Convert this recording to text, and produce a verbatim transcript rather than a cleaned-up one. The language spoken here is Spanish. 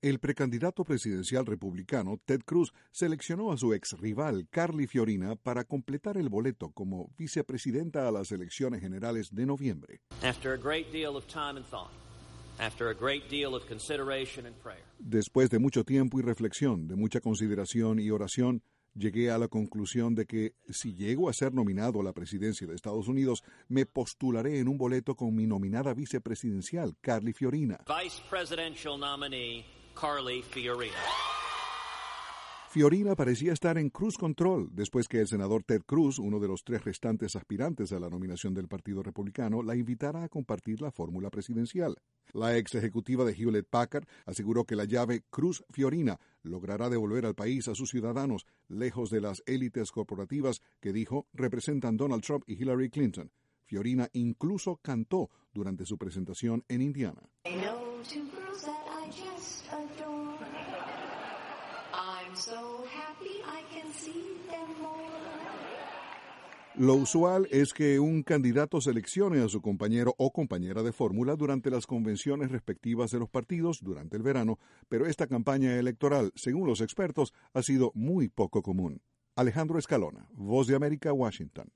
El precandidato presidencial republicano Ted Cruz seleccionó a su ex rival Carly Fiorina para completar el boleto como vicepresidenta a las elecciones generales de noviembre. After a great deal of time and thought, after a great deal of consideration and prayer. Después de mucho tiempo y reflexión, de mucha consideración y oración, llegué a la conclusión de que si llego a ser nominado a la presidencia de Estados Unidos, me postularé en un boleto con mi nominada vicepresidencial, Carly Fiorina. Vice Presidential nominee Carly Fiorina. Fiorina parecía estar en cruise control después que el senador Ted Cruz, uno de los tres restantes aspirantes a la nominación del Partido Republicano, la invitara a compartir la fórmula presidencial. La ex ejecutiva de Hewlett Packard aseguró que la llave Cruz-Fiorina logrará devolver al país a sus ciudadanos, lejos de las élites corporativas que, dijo, representan Donald Trump y Hillary Clinton. Fiorina incluso cantó durante su presentación en Indiana. Lo usual es que un candidato seleccione a su compañero o compañera de fórmula durante las convenciones respectivas de los partidos durante el verano, pero esta campaña electoral, según los expertos, ha sido muy poco común. Alejandro Escalona, Voz de América, Washington.